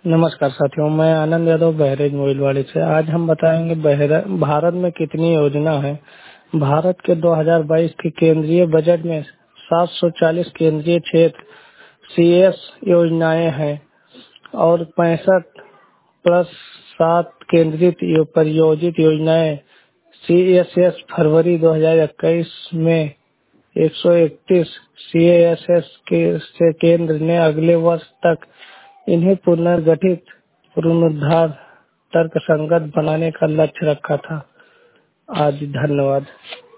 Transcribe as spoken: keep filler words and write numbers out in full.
नमस्कार साथियों, मैं आनंद यादव बहरेज मोइलवाड़ी से। आज हम बताएंगे बहरा- भारत में कितनी योजना है। भारत के दो हज़ार बाईस के केंद्रीय बजट में सात सौ चालीस केंद्रीय क्षेत्र सीएस योजनाएं हैं और पैंसठ प्लस सात केंद्रित यो- परियोजित योजनाएं सीएसएस। फरवरी दो हज़ार इक्कीस में एक सौ इकतीस सीएसएस के से केंद्र ने अगले वर्ष तक इन्हें पुनर्गठित पुनरुद्धार तर्कसंगत बनाने का लक्ष्य रखा था। आज धन्यवाद।